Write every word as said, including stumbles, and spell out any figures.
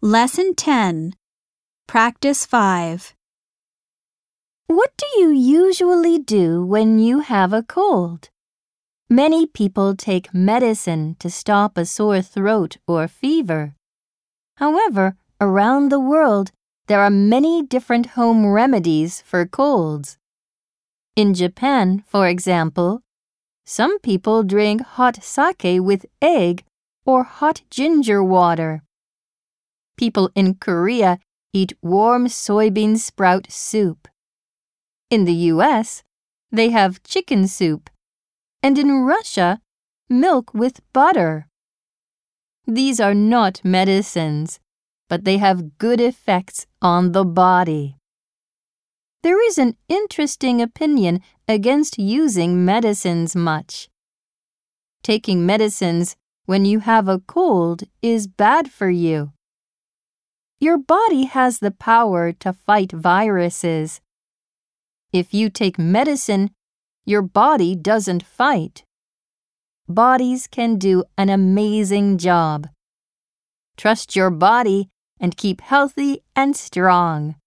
Lesson ten. Practice five. What do you usually do when you have a cold? Many people take medicine to stop a sore throat or fever. However, around the world, there are many different home remedies for colds. In Japan, for example, some people drink hot sake with egg or hot ginger water. People in Korea eat warm soybean sprout soup. In the U S, they have chicken soup, and in Russia, milk with butter. These are not medicines, but they have good effects on the body. There is an interesting opinion against using medicines much. Taking medicines when you have a cold is bad for you. Your body has the power to fight viruses. If you take medicine, your body doesn't fight. Bodies can do an amazing job. Trust your body and keep healthy and strong.